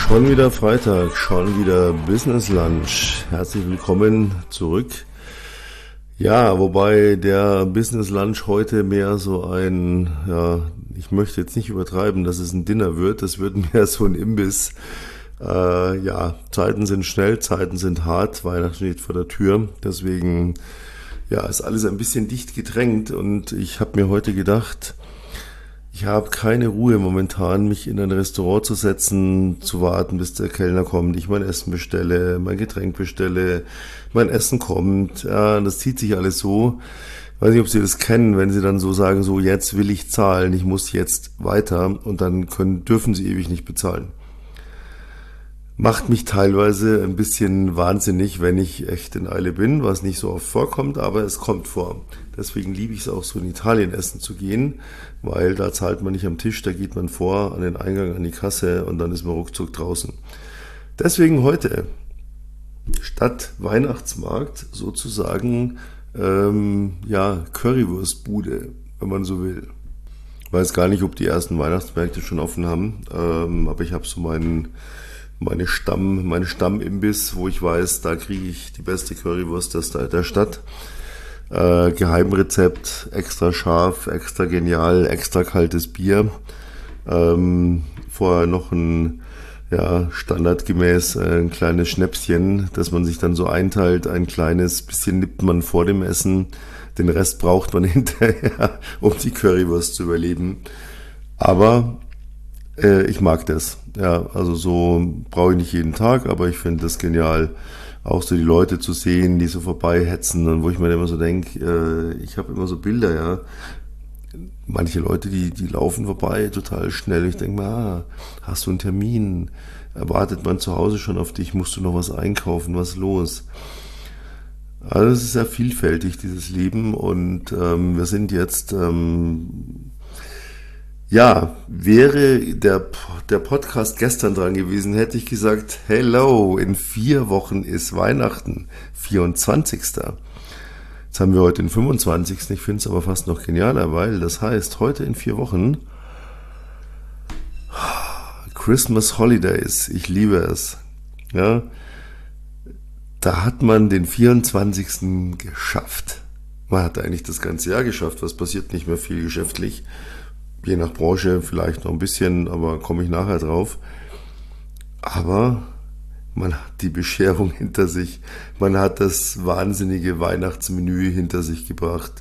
Schon wieder Freitag, schon wieder Business Lunch. Herzlich willkommen zurück. Ja, wobei der Business Lunch heute mehr so ein, ich möchte jetzt nicht übertreiben, dass es ein Dinner wird. Das wird mehr so ein Imbiss. Zeiten sind schnell, Zeiten sind hart. Weihnachten steht vor der Tür. Deswegen, ist alles ein bisschen dicht gedrängt. Und ich habe mir heute gedacht, ich habe keine Ruhe momentan, mich in ein Restaurant zu setzen, zu warten, bis der Kellner kommt, ich mein Essen bestelle, mein Getränk bestelle, mein Essen kommt. Ja, das zieht sich alles so. Ich weiß nicht, ob Sie das kennen, wenn Sie dann so sagen, so jetzt will ich zahlen, ich muss jetzt weiter und dann dürfen Sie ewig nicht bezahlen. Macht mich teilweise ein bisschen wahnsinnig, wenn ich echt in Eile bin, was nicht so oft vorkommt, aber es kommt vor. Deswegen liebe ich es auch so, in Italien essen zu gehen, weil da zahlt man nicht am Tisch, da geht man vor an den Eingang, an die Kasse und dann ist man ruckzuck draußen. Deswegen heute statt Weihnachtsmarkt sozusagen Currywurstbude, wenn man so will. Ich weiß gar nicht, ob die ersten Weihnachtsmärkte schon offen haben, aber ich habe so meine Stammimbiss, wo ich weiß, da kriege ich die beste Currywurst der Stadt. Geheimrezept, extra scharf, extra genial, extra kaltes Bier. Vorher noch standardgemäß ein kleines Schnäpschen, das man sich dann so einteilt. Ein kleines bisschen nippt man vor dem Essen. Den Rest braucht man hinterher, um die Currywurst zu überleben. Aber ich mag das. Ja, also so brauche ich nicht jeden Tag, aber ich finde das genial, auch so die Leute zu sehen, die so vorbeihetzen und wo ich mir immer so denke, ich habe immer so Bilder, ja. Manche Leute, die laufen vorbei total schnell. Ich denke mir, hast du einen Termin? Erwartet man zu Hause schon auf dich? Musst du noch was einkaufen? Was ist los? Also es ist sehr vielfältig, dieses Leben, und wir sind jetzt wäre der Podcast gestern dran gewesen, hätte ich gesagt, hello, in 4 Wochen ist Weihnachten, 24. Jetzt haben wir heute den 25. Ich finde es aber fast noch genialer, weil das heißt, heute in 4 Wochen Christmas Holidays, ich liebe es. Ja, da hat man den 24. geschafft. Man hat eigentlich das ganze Jahr geschafft, was passiert nicht mehr viel geschäftlich. Je nach Branche vielleicht noch ein bisschen, aber komme ich nachher drauf. Aber man hat die Bescherung hinter sich. Man hat das wahnsinnige Weihnachtsmenü hinter sich gebracht.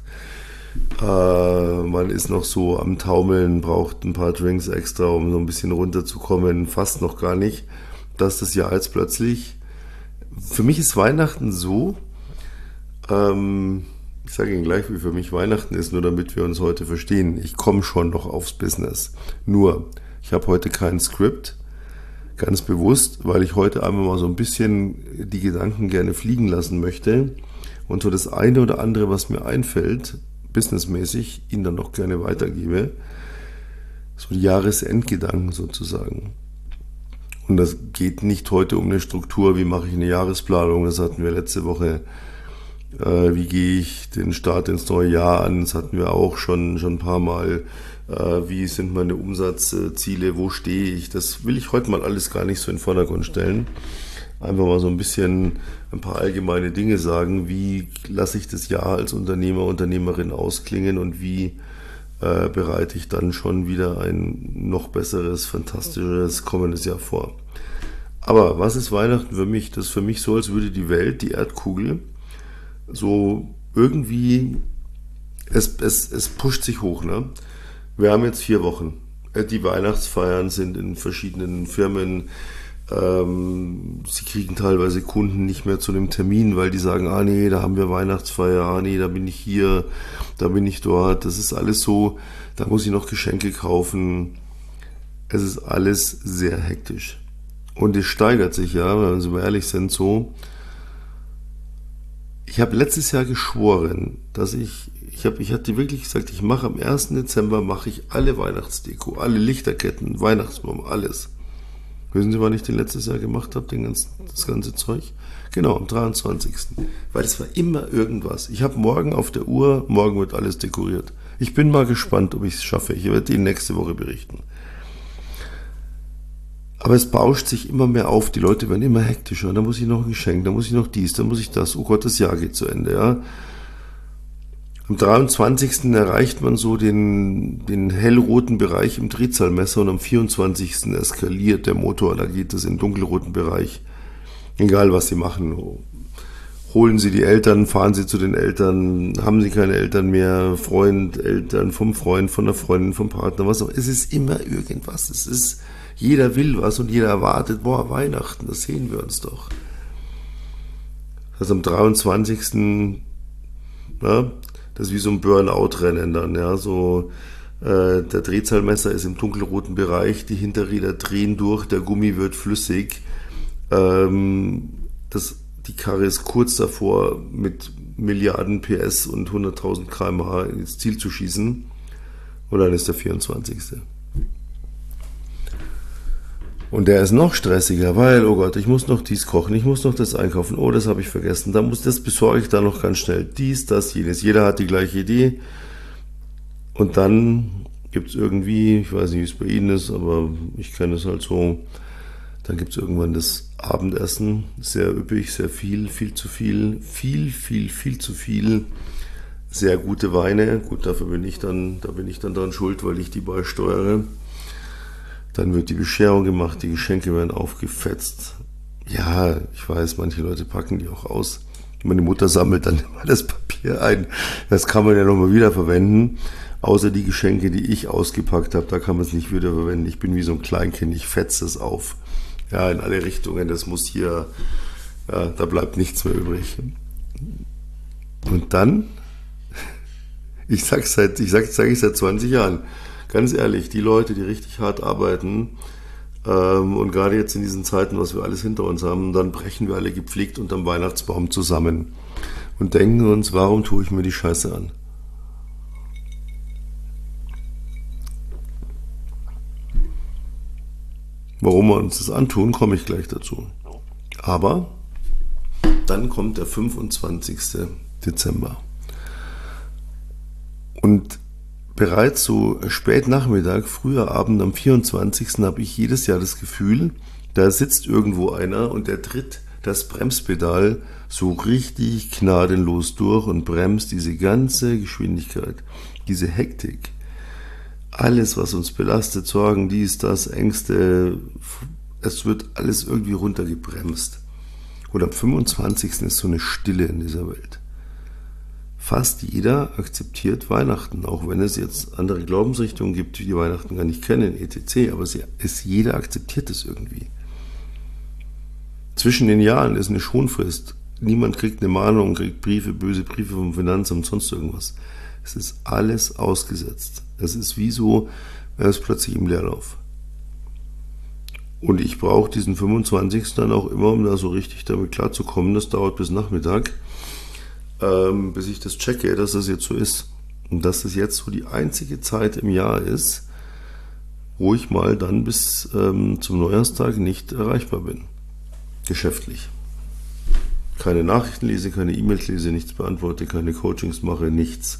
Man ist noch so am Taumeln, braucht ein paar Drinks extra, um so ein bisschen runterzukommen. Fast noch gar nicht. Das ist das Jahr jetzt plötzlich. Für mich ist Weihnachten so, ich sage Ihnen gleich, wie für mich Weihnachten ist, nur damit wir uns heute verstehen. Ich komme schon noch aufs Business. Nur, ich habe heute kein Skript, ganz bewusst, weil ich heute einfach mal so ein bisschen die Gedanken gerne fliegen lassen möchte und so das eine oder andere, was mir einfällt, businessmäßig, Ihnen dann noch gerne weitergebe. So die Jahresendgedanken sozusagen. Und das geht nicht heute um eine Struktur, wie mache ich eine Jahresplanung, das hatten wir letzte Woche. Wie gehe ich den Start ins neue Jahr an? Das hatten wir auch schon ein paar Mal. Wie sind meine Umsatzziele? Wo stehe ich? Das will ich heute mal alles gar nicht so in den Vordergrund stellen. Einfach mal so ein bisschen ein paar allgemeine Dinge sagen. Wie lasse ich das Jahr als Unternehmer, Unternehmerin ausklingen und wie bereite ich dann schon wieder ein noch besseres, fantastischeres kommendes Jahr vor? Aber was ist Weihnachten für mich? Das ist für mich so, als würde die Welt, die Erdkugel, so irgendwie, es pusht sich hoch, ne? Wir haben jetzt 4 Wochen. Die Weihnachtsfeiern sind in verschiedenen Firmen. Sie kriegen teilweise Kunden nicht mehr zu einem Termin, weil die sagen, nee, da haben wir Weihnachtsfeier, nee, da bin ich hier, da bin ich dort. Das ist alles so, da muss ich noch Geschenke kaufen. Es ist alles sehr hektisch. Und es steigert sich, ja, wenn wir mal ehrlich sind, so. Ich habe letztes Jahr geschworen, dass ich hatte wirklich gesagt, ich mache am 1. Dezember mache ich alle Weihnachtsdeko, alle Lichterketten, Weihnachtsbaum, alles. Wissen Sie, wann ich den letztes Jahr gemacht habe, das ganze Zeug? Genau, am 23. Weil es war immer irgendwas. Ich habe morgen auf der Uhr, morgen wird alles dekoriert. Ich bin mal gespannt, ob ich es schaffe. Ich werde Ihnen nächste Woche berichten. Aber es bauscht sich immer mehr auf, die Leute werden immer hektischer. Da muss ich noch ein Geschenk, da muss ich noch dies, da muss ich das. Oh Gott, das Jahr geht zu Ende, ja. Am 23. erreicht man so den hellroten Bereich im Drehzahlmesser und am 24. eskaliert der Motor, da geht es in den dunkelroten Bereich. Egal, was Sie machen. Holen Sie die Eltern, fahren Sie zu den Eltern, haben Sie keine Eltern mehr, Freund, Eltern, vom Freund, von der Freundin, vom Partner, was auch. Es ist immer irgendwas. Jeder will was und jeder erwartet, boah, Weihnachten, das sehen wir uns doch. Also am 23. Ja, das ist wie so ein Burnout-Rennen dann, ja, so, der Drehzahlmesser ist im dunkelroten Bereich, die Hinterräder drehen durch, der Gummi wird flüssig, die Karre ist kurz davor, mit Milliarden PS und 100.000 km/h ins Ziel zu schießen, und dann ist der 24. Und der ist noch stressiger, weil, oh Gott, ich muss noch dies kochen, ich muss noch das einkaufen, oh, das habe ich vergessen, das besorge ich dann noch ganz schnell, dies, das, jenes. Jeder hat die gleiche Idee. Und dann gibt es irgendwie, ich weiß nicht, wie es bei Ihnen ist, aber ich kenne es halt so, dann gibt es irgendwann das Abendessen, sehr üppig, sehr viel, viel zu viel, viel zu viel, sehr gute Weine. Gut, da bin ich dann dran schuld, weil ich die beisteuere. Dann wird die Bescherung gemacht, die Geschenke werden aufgefetzt. Ja, ich weiß, manche Leute packen die auch aus. Meine Mutter sammelt dann immer das Papier ein. Das kann man ja nochmal wieder verwenden. Außer die Geschenke, die ich ausgepackt habe, da kann man es nicht wieder verwenden. Ich bin wie so ein Kleinkind, ich fetze es auf. Ja, in alle Richtungen, das muss hier, ja, da bleibt nichts mehr übrig. Und dann, ich sage seit 20 Jahren, ganz ehrlich, die Leute, die richtig hart arbeiten, und gerade jetzt in diesen Zeiten, was wir alles hinter uns haben, dann brechen wir alle gepflegt unterm Weihnachtsbaum zusammen und denken uns, warum tue ich mir die Scheiße an? Warum wir uns das antun, komme ich gleich dazu. Aber dann kommt der 25. Dezember. Und bereits so spät Nachmittag, früher Abend am 24. habe ich jedes Jahr das Gefühl, da sitzt irgendwo einer und der tritt das Bremspedal so richtig gnadenlos durch und bremst diese ganze Geschwindigkeit, diese Hektik. Alles, was uns belastet, Sorgen, dies, das, Ängste, es wird alles irgendwie runtergebremst. Und am 25. ist so eine Stille in dieser Welt. Fast jeder akzeptiert Weihnachten, auch wenn es jetzt andere Glaubensrichtungen gibt, die Weihnachten gar nicht kennen, etc. Aber jeder akzeptiert es irgendwie. Zwischen den Jahren ist eine Schonfrist. Niemand kriegt eine Mahnung, kriegt Briefe, böse Briefe vom Finanzamt, sonst irgendwas. Es ist alles ausgesetzt. Es ist wie so, er ist plötzlich im Leerlauf. Und ich brauche diesen 25. dann auch immer, um da so richtig damit klarzukommen. Das dauert bis Nachmittag, bis ich das checke, dass das jetzt so ist. Und dass das jetzt so die einzige Zeit im Jahr ist, wo ich mal dann bis zum Neujahrstag nicht erreichbar bin. Geschäftlich. Keine Nachrichten lese, keine E-Mails lese, nichts beantworte, keine Coachings mache, nichts.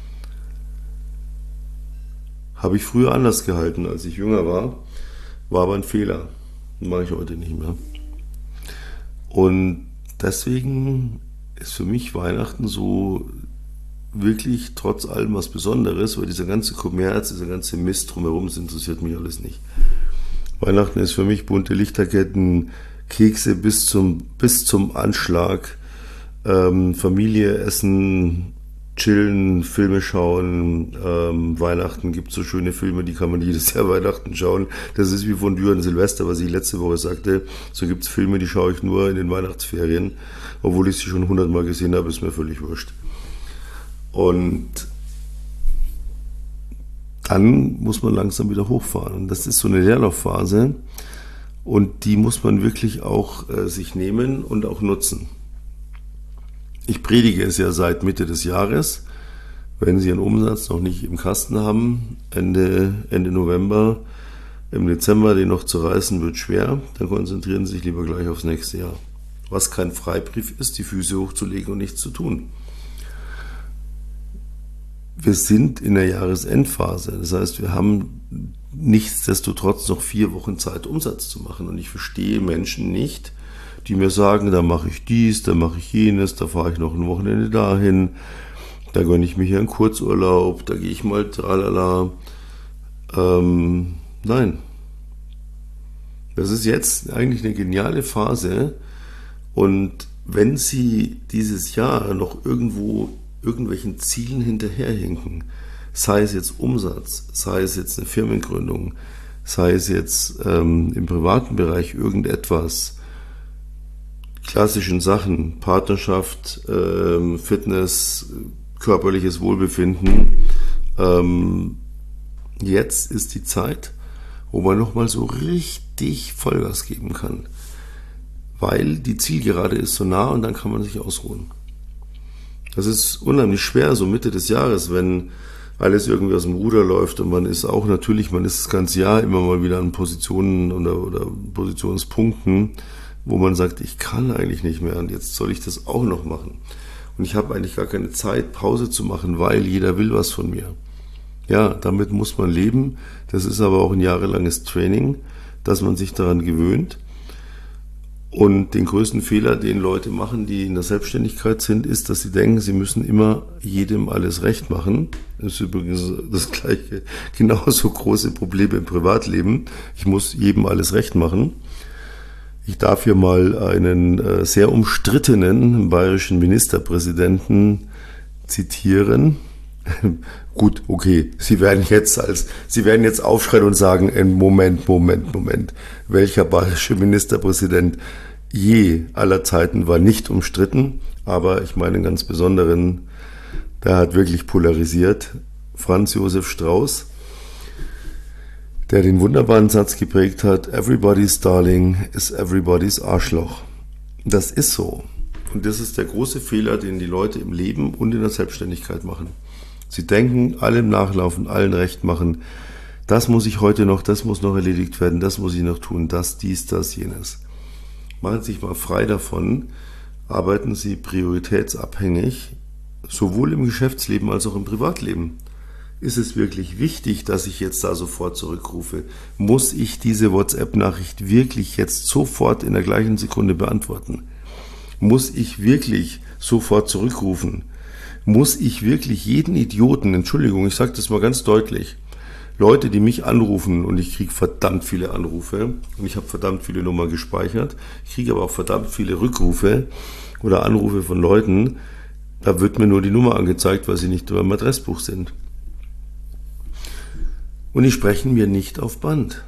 Habe ich früher anders gehalten, als ich jünger war aber ein Fehler. Mache ich heute nicht mehr. Und deswegen ist für mich Weihnachten so wirklich trotz allem was Besonderes, weil dieser ganze Kommerz, dieser ganze Mist drumherum, das interessiert mich alles nicht. Weihnachten ist für mich bunte Lichterketten, Kekse bis zum Anschlag, Familie, Essen, chillen, Filme schauen. Weihnachten gibt es so schöne Filme, die kann man jedes Jahr Weihnachten schauen. Das ist wie von Düren Silvester, was ich letzte Woche sagte. So gibt es Filme, die schaue ich nur in den Weihnachtsferien. Obwohl ich sie schon 100-mal gesehen habe, ist mir völlig wurscht. Und dann muss man langsam wieder hochfahren. Und das ist so eine Leerlaufphase. Und die muss man wirklich auch sich nehmen und auch nutzen. Ich predige es ja seit Mitte des Jahres. Wenn Sie Ihren Umsatz noch nicht im Kasten haben, Ende November, im Dezember den noch zu reißen, wird schwer, dann konzentrieren Sie sich lieber gleich aufs nächste Jahr. Was kein Freibrief ist, die Füße hochzulegen und nichts zu tun. Wir sind in der Jahresendphase. Das heißt, wir haben nichtsdestotrotz noch 4 Wochen Zeit, Umsatz zu machen. Und ich verstehe Menschen nicht, die mir sagen, da mache ich dies, da mache ich jenes, da fahre ich noch ein Wochenende dahin, da gönne ich mir hier einen Kurzurlaub, da gehe ich mal tralala. Nein. Das ist jetzt eigentlich eine geniale Phase. Und wenn Sie dieses Jahr noch irgendwelchen Zielen hinterherhinken, sei es jetzt Umsatz, sei es jetzt eine Firmengründung, sei es jetzt im privaten Bereich irgendetwas, klassischen Sachen, Partnerschaft, Fitness, körperliches Wohlbefinden, jetzt ist die Zeit, wo man nochmal so richtig Vollgas geben kann. Weil die Zielgerade ist so nah und dann kann man sich ausruhen. Das ist unheimlich schwer, so Mitte des Jahres, wenn alles irgendwie aus dem Ruder läuft und man ist das ganze Jahr immer mal wieder an Positionen oder Positionspunkten, wo man sagt, ich kann eigentlich nicht mehr und jetzt soll ich das auch noch machen. Und ich habe eigentlich gar keine Zeit, Pause zu machen, weil jeder will was von mir. Ja, damit muss man leben. Das ist aber auch ein jahrelanges Training, dass man sich daran gewöhnt. Und den größten Fehler, den Leute machen, die in der Selbstständigkeit sind, ist, dass sie denken, sie müssen immer jedem alles recht machen. Das ist übrigens das gleiche, genauso große Problem im Privatleben. Ich muss jedem alles recht machen. Ich darf hier mal einen sehr umstrittenen bayerischen Ministerpräsidenten zitieren. Gut, okay, Sie werden jetzt aufschreien und sagen, Moment. Welcher bayerische Ministerpräsident je aller Zeiten war nicht umstritten, aber ich meine einen ganz besonderen, der hat wirklich polarisiert, Franz Josef Strauß, der den wunderbaren Satz geprägt hat, everybody's darling is everybody's Arschloch. Das ist so. Und das ist der große Fehler, den die Leute im Leben und in der Selbstständigkeit machen. Sie denken, allem nachlaufen, allen recht machen. Das muss ich heute noch, das muss noch erledigt werden, das muss ich noch tun, das, dies, das, jenes. Machen Sie sich mal frei davon, arbeiten Sie prioritätsabhängig, sowohl im Geschäftsleben als auch im Privatleben. Ist es wirklich wichtig, dass ich jetzt da sofort zurückrufe? Muss ich diese WhatsApp-Nachricht wirklich jetzt sofort in der gleichen Sekunde beantworten? Muss ich wirklich sofort zurückrufen? Muss ich wirklich jeden Idioten, Entschuldigung, ich sage das mal ganz deutlich, Leute, die mich anrufen und ich kriege verdammt viele Anrufe und ich habe verdammt viele Nummern gespeichert, ich kriege aber auch verdammt viele Rückrufe oder Anrufe von Leuten, da wird mir nur die Nummer angezeigt, weil sie nicht in meinem Adressbuch sind. Und die sprechen mir nicht auf Band.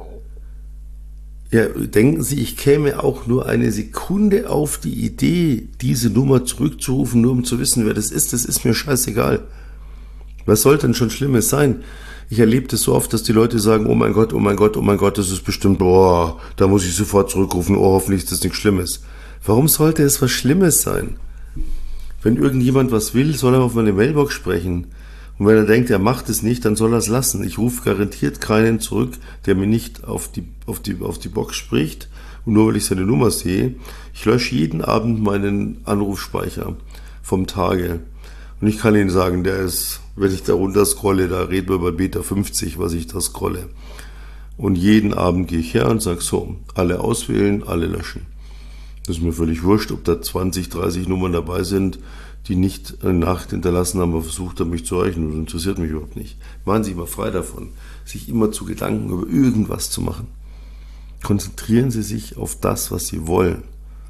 Ja, denken Sie, ich käme auch nur eine Sekunde auf die Idee, diese Nummer zurückzurufen, nur um zu wissen, wer das ist mir scheißegal. Was soll denn schon Schlimmes sein? Ich erlebe das so oft, dass die Leute sagen, oh mein Gott, das ist bestimmt, da muss ich sofort zurückrufen, hoffentlich ist das nichts Schlimmes. Warum sollte es was Schlimmes sein? Wenn irgendjemand was will, soll er auf meine Mailbox sprechen. Und wenn er denkt, er macht es nicht, dann soll er es lassen. Ich rufe garantiert keinen zurück, der mir nicht auf die Box spricht. Und nur weil ich seine Nummer sehe, ich lösche jeden Abend meinen Anrufspeicher vom Tage. Und ich kann Ihnen sagen, der ist, wenn ich da runter scrolle, da reden wir bei Beta 50, was ich da scrolle. Und jeden Abend gehe ich her und sage so, alle auswählen, alle löschen. Das ist mir völlig wurscht, ob da 20, 30 Nummern dabei sind, die nicht eine Nachricht hinterlassen haben, aber versucht haben, mich zu erreichen. Das interessiert mich überhaupt nicht. Machen Sie mal frei davon, sich immer zu Gedanken über irgendwas zu machen. Konzentrieren Sie sich auf das, was Sie wollen.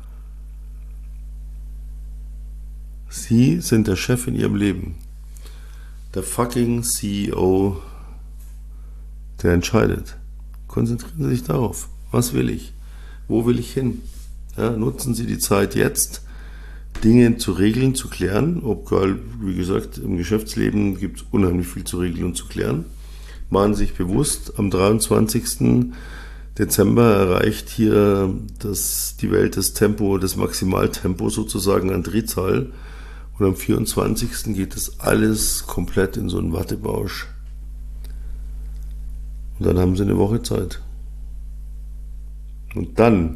Sie sind der Chef in Ihrem Leben. Der fucking CEO, der entscheidet. Konzentrieren Sie sich darauf. Was will ich? Wo will ich hin? Ja, nutzen Sie die Zeit jetzt, Dinge zu regeln, zu klären. Obwohl, wie gesagt, im Geschäftsleben gibt es unheimlich viel zu regeln und zu klären. Machen Sie sich bewusst, am 23. Dezember erreicht hier die Welt das Maximaltempo sozusagen an Drehzahl. Und am 24. geht das alles komplett in so einen Wattebausch. Und dann haben Sie eine Woche Zeit. Und dann,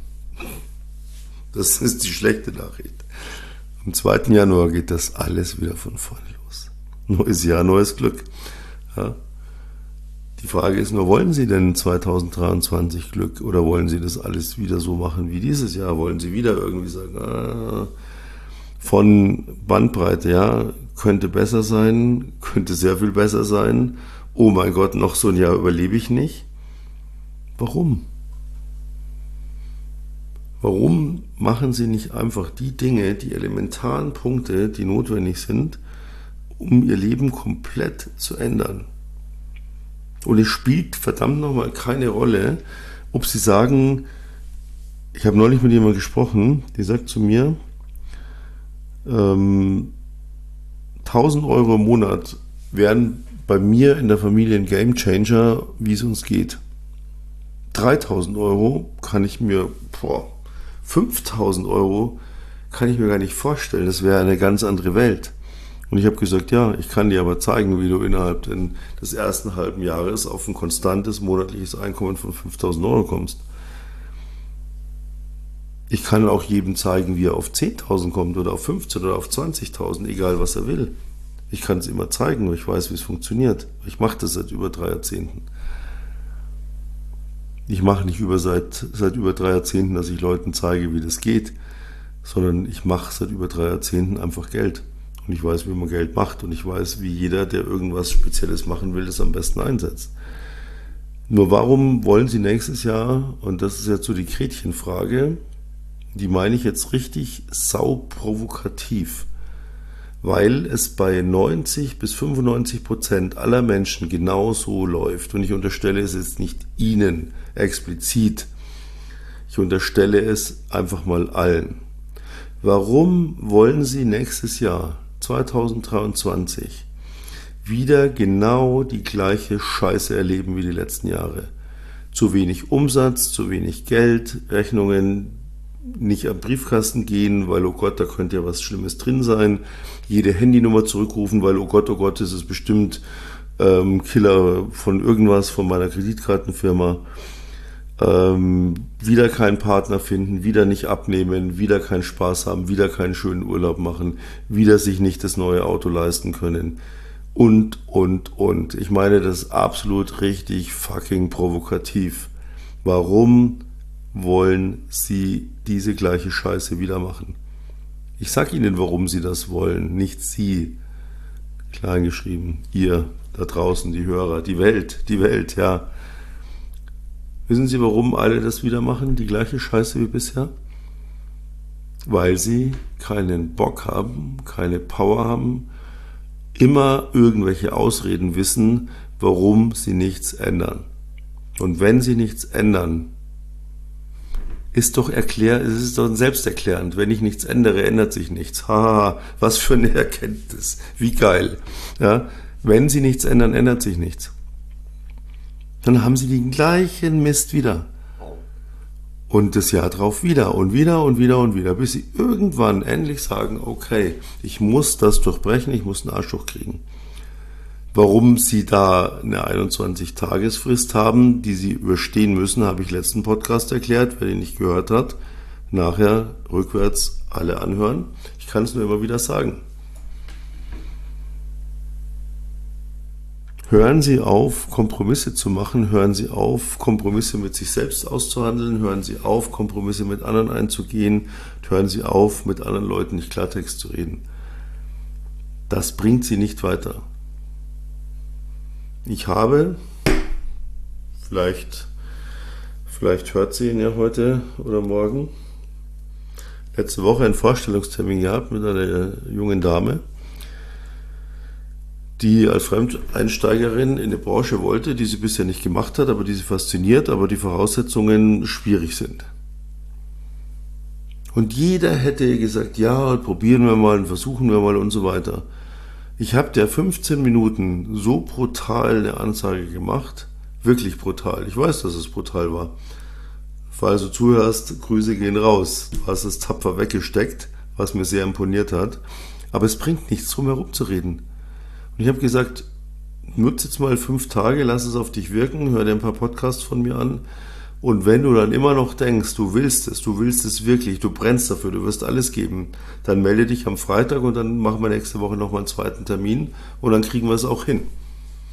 das ist die schlechte Nachricht, am 2. Januar geht das alles wieder von vorne los. Neues Jahr, neues Glück. Ja. Die Frage ist nur, wollen Sie denn 2023 Glück oder wollen Sie das alles wieder so machen wie dieses Jahr? Wollen Sie wieder irgendwie sagen, von Bandbreite, ja, könnte besser sein, könnte sehr viel besser sein. Oh mein Gott, noch so ein Jahr überlebe ich nicht. Warum? Warum machen Sie nicht einfach die Dinge, die elementaren Punkte, die notwendig sind, um Ihr Leben komplett zu ändern? Und es spielt verdammt nochmal keine Rolle, ob Sie sagen, ich habe neulich mit jemandem gesprochen, die sagt zu mir, 1.000 Euro im Monat wären bei mir in der Familie ein Gamechanger, wie es uns geht. 3.000 Euro kann ich mir, 5.000 Euro kann ich mir gar nicht vorstellen. Das wäre eine ganz andere Welt. Und ich habe gesagt, ja, ich kann dir aber zeigen, wie du innerhalb des ersten halben Jahres auf ein konstantes monatliches Einkommen von 5.000 Euro kommst. Ich kann auch jedem zeigen, wie er auf 10.000 kommt oder auf 15.000 oder auf 20.000, egal was er will. Ich kann es immer zeigen, weil ich weiß, wie es funktioniert. Ich mache das seit über 3 Jahrzehnten. Ich mache nicht seit über 3 Jahrzehnten, dass ich Leuten zeige, wie das geht, sondern ich mache seit über 3 Jahrzehnten einfach Geld. Und ich weiß, wie man Geld macht und ich weiß, wie jeder, der irgendwas Spezielles machen will, das am besten einsetzt. Nur warum wollen Sie nächstes Jahr, und das ist jetzt so die Gretchenfrage, die meine ich jetzt richtig sauprovokativ, weil es bei 90-95% aller Menschen genau so läuft. Und ich unterstelle es jetzt nicht Ihnen explizit, ich unterstelle es einfach mal allen. Warum wollen Sie nächstes Jahr, 2023, wieder genau die gleiche Scheiße erleben wie die letzten Jahre? Zu wenig Umsatz, zu wenig Geld, Rechnungen nicht am Briefkasten gehen, weil, oh Gott, da könnte ja was Schlimmes drin sein. Jede Handynummer zurückrufen, weil, oh Gott, das ist bestimmt Killer von irgendwas, von meiner Kreditkartenfirma. Wieder keinen Partner finden, wieder nicht abnehmen, wieder keinen Spaß haben, wieder keinen schönen Urlaub machen, wieder sich nicht das neue Auto leisten können. Und. Ich meine, das ist absolut richtig fucking provokativ. Warum wollen Sie diese gleiche Scheiße wieder machen? Ich sag Ihnen, warum Sie das wollen, nicht Sie. Klein geschrieben, ihr da draußen, die Hörer, die Welt, ja. Wissen Sie, warum alle das wieder machen, die gleiche Scheiße wie bisher? Weil sie keinen Bock haben, keine Power haben, immer irgendwelche Ausreden wissen, warum sie nichts ändern. Und wenn sie nichts ändern, es ist doch selbsterklärend. Wenn ich nichts ändere, ändert sich nichts. Haha, was für eine Erkenntnis. Wie geil. Ja, wenn sie nichts ändern, ändert sich nichts. Dann haben sie den gleichen Mist wieder. Und das Jahr drauf wieder und wieder, bis sie irgendwann endlich sagen, okay, ich muss das durchbrechen, ich muss einen Arschloch kriegen. Warum sie da eine 21-Tagesfrist haben, die sie überstehen müssen, habe ich letzten Podcast erklärt. Wer den nicht gehört hat, nachher rückwärts alle anhören. Ich kann es nur immer wieder sagen. Hören Sie auf, Kompromisse zu machen, hören Sie auf, Kompromisse mit sich selbst auszuhandeln, hören Sie auf, Kompromisse mit anderen einzugehen, hören Sie auf, mit anderen Leuten nicht Klartext zu reden. Das bringt Sie nicht weiter. Ich habe, vielleicht hört sie ihn ja heute oder morgen, letzte Woche einen Vorstellungstermin gehabt mit einer jungen Dame, die als Fremdeinsteigerin in eine Branche wollte, die sie bisher nicht gemacht hat, aber die sie fasziniert, aber die Voraussetzungen schwierig sind. Und jeder hätte gesagt, ja, probieren wir mal und versuchen wir mal und so weiter. Ich habe der 15 Minuten so brutal eine Ansage gemacht, wirklich brutal. Ich weiß, dass es brutal war. Falls du zuhörst, Grüße gehen raus. Du hast es tapfer weggesteckt, was mir sehr imponiert hat. Aber es bringt nichts, drum herum zu reden. Und ich habe gesagt, nutze jetzt mal 5 Tage, lass es auf dich wirken, hör dir ein paar Podcasts von mir an. Und wenn du dann immer noch denkst, du willst es wirklich, du brennst dafür, du wirst alles geben, dann melde dich am Freitag und dann machen wir nächste Woche nochmal einen zweiten Termin und dann kriegen wir es auch hin.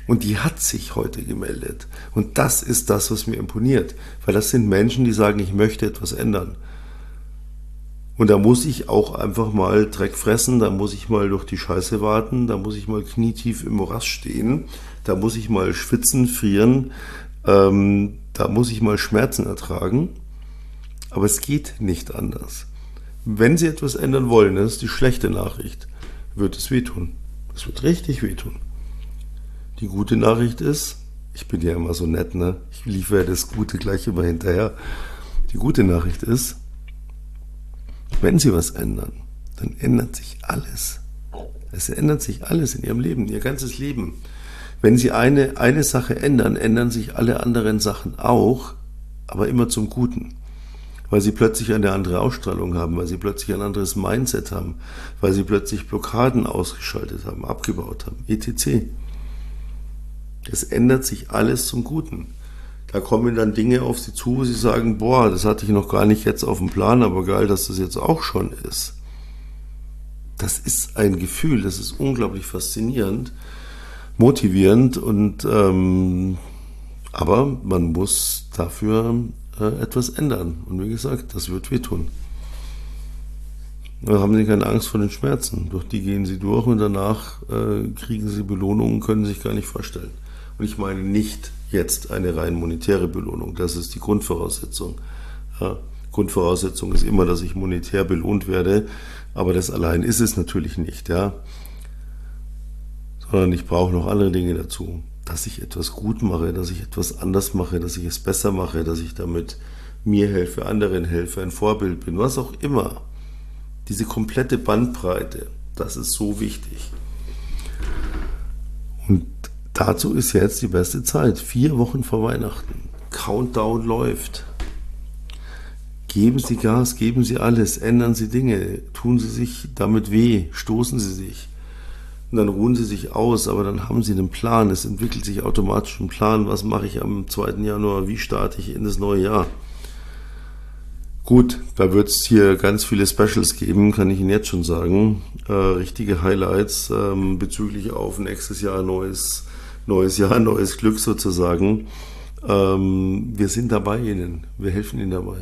Und die hat sich heute gemeldet. Und das ist das, was mir imponiert. Weil das sind Menschen, die sagen, ich möchte etwas ändern. Und da muss ich auch einfach mal Dreck fressen, da muss ich mal durch die Scheiße warten, da muss ich mal knietief im Morast stehen, da muss ich mal schwitzen, frieren, da muss ich mal Schmerzen ertragen. Aber es geht nicht anders. Wenn Sie etwas ändern wollen, das ist die schlechte Nachricht, wird es wehtun. Es wird richtig wehtun. Die gute Nachricht ist, ich bin ja immer so nett, ne? Ich liefere das Gute gleich immer hinterher. Die gute Nachricht ist, wenn Sie was ändern, dann ändert sich alles. Es ändert sich alles in Ihrem Leben, Ihr ganzes Leben. Wenn Sie eine Sache ändern, ändern sich alle anderen Sachen auch, aber immer zum Guten. Weil Sie plötzlich eine andere Ausstrahlung haben, weil Sie plötzlich ein anderes Mindset haben, weil Sie plötzlich Blockaden ausgeschaltet haben, abgebaut haben, etc. Es ändert sich alles zum Guten. Da kommen dann Dinge auf Sie zu, wo Sie sagen, boah, das hatte ich noch gar nicht jetzt auf dem Plan, aber geil, dass das jetzt auch schon ist. Das ist ein Gefühl, das ist unglaublich faszinierend, motivierend und aber man muss dafür etwas ändern. Und wie gesagt, das wird wehtun. Da haben Sie keine Angst vor den Schmerzen. Durch die gehen Sie durch und danach kriegen Sie Belohnungen, können Sie sich gar nicht vorstellen. Und ich meine nicht jetzt eine rein monetäre Belohnung. Das ist die Grundvoraussetzung. Ja, Grundvoraussetzung ist immer, dass ich monetär belohnt werde. Aber das allein ist es natürlich nicht. Ja? Sondern ich brauche noch andere Dinge dazu. Dass ich etwas gut mache, dass ich etwas anders mache, dass ich es besser mache, dass ich damit mir helfe, anderen helfe, ein Vorbild bin, was auch immer. Diese komplette Bandbreite, das ist so wichtig. Und dazu ist jetzt die beste Zeit. 4 Wochen vor Weihnachten. Countdown läuft. Geben Sie Gas, geben Sie alles, ändern Sie Dinge, tun Sie sich damit weh, stoßen Sie sich. Und dann ruhen Sie sich aus, aber dann haben Sie einen Plan. Es entwickelt sich automatisch ein Plan. Was mache ich am 2. Januar? Wie starte ich in das neue Jahr? Gut, da wird es hier ganz viele Specials geben, kann ich Ihnen jetzt schon sagen. Richtige Highlights bezüglich auf nächstes Jahr, neues Jahr, neues Glück sozusagen. Wir sind dabei Ihnen, wir helfen Ihnen dabei.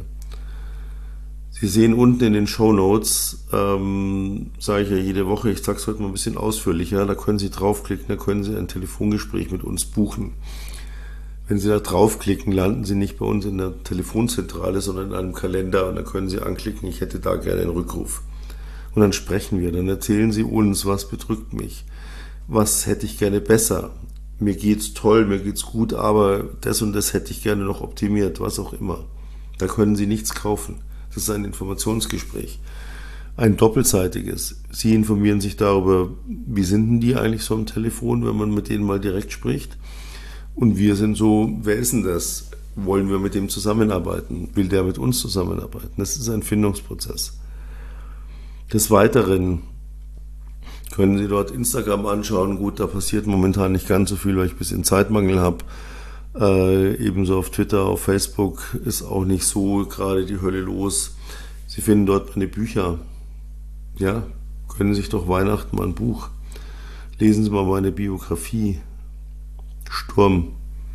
Sie sehen unten in den Shownotes, sage ich ja jede Woche, ich sage es heute mal ein bisschen ausführlicher, da können Sie draufklicken, da können Sie ein Telefongespräch mit uns buchen. Wenn Sie da draufklicken, landen Sie nicht bei uns in der Telefonzentrale, sondern in einem Kalender und da können Sie anklicken, ich hätte da gerne einen Rückruf. Und dann sprechen wir, dann erzählen Sie uns, was bedrückt mich, was hätte ich gerne besser. Mir geht's toll, mir geht's gut, aber das und das hätte ich gerne noch optimiert, was auch immer. Da können Sie nichts kaufen. Das ist ein Informationsgespräch. Ein doppelseitiges. Sie informieren sich darüber, wie sind denn die eigentlich so am Telefon, wenn man mit denen mal direkt spricht. Und wir sind so, wer ist denn das? Wollen wir mit dem zusammenarbeiten? Will der mit uns zusammenarbeiten? Das ist ein Findungsprozess. Des Weiteren können Sie dort Instagram anschauen. Gut, da passiert momentan nicht ganz so viel, weil ich ein bisschen Zeitmangel habe. Ebenso auf Twitter, auf Facebook ist auch nicht so gerade die Hölle los. Sie finden dort meine Bücher. Ja, können sich doch Weihnachten mal ein Buch. Lesen Sie mal meine Biografie. Sturm.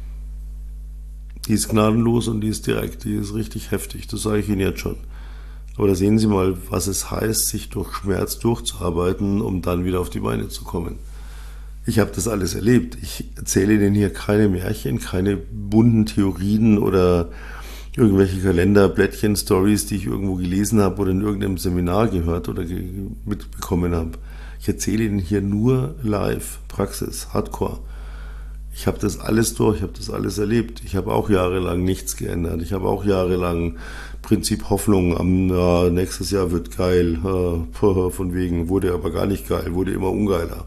Die ist gnadenlos und die ist direkt, die ist richtig heftig, das sage ich Ihnen jetzt schon. Aber da sehen Sie mal, was es heißt, sich durch Schmerz durchzuarbeiten, um dann wieder auf die Beine zu kommen. Ich habe das alles erlebt. Ich erzähle Ihnen hier keine Märchen, keine bunten Theorien oder irgendwelche Kalenderblättchen-Stories, die ich irgendwo gelesen habe oder in irgendeinem Seminar gehört oder mitbekommen habe. Ich erzähle Ihnen hier nur live, Praxis, Hardcore. Ich habe das alles durch, ich habe das alles erlebt. Ich habe auch jahrelang nichts geändert. Ich habe auch jahrelang Prinzip Hoffnung, nächstes Jahr wird geil, von wegen, wurde aber gar nicht geil, wurde immer ungeiler.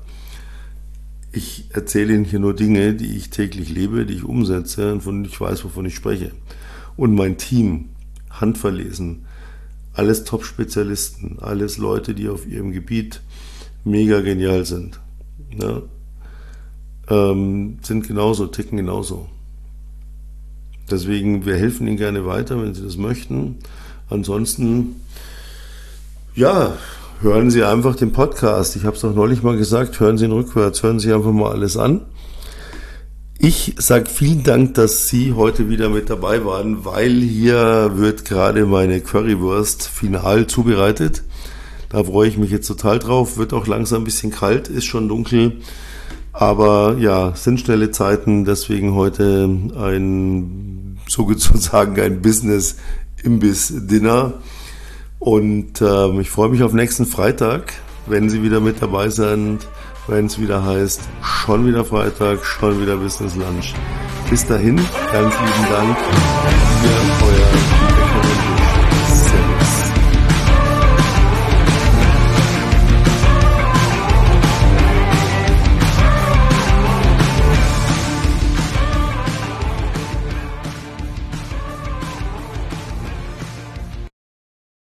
Ich erzähle Ihnen hier nur Dinge, die ich täglich lebe, die ich umsetze und von denen ich weiß, wovon ich spreche. Und mein Team, handverlesen, alles Top-Spezialisten, alles Leute, die auf ihrem Gebiet mega genial sind. Ja? Sind genauso, ticken genauso. Deswegen, wir helfen Ihnen gerne weiter, wenn Sie das möchten. Ansonsten, ja, hören Sie einfach den Podcast. Ich habe es auch neulich mal gesagt, hören Sie ihn rückwärts, hören Sie einfach mal alles an. Ich sage vielen Dank, dass Sie heute wieder mit dabei waren, weil hier wird gerade meine Currywurst final zubereitet. Da freue ich mich jetzt total drauf. Wird auch langsam ein bisschen kalt, ist schon dunkel. Aber ja, sind schnelle Zeiten, deswegen heute sozusagen ein Business-Imbiss-Dinner. Und ich freue mich auf nächsten Freitag, wenn Sie wieder mit dabei sind, wenn es wieder heißt, schon wieder Freitag, schon wieder Business Lunch. Bis dahin, ganz lieben Dank. Ihr, euer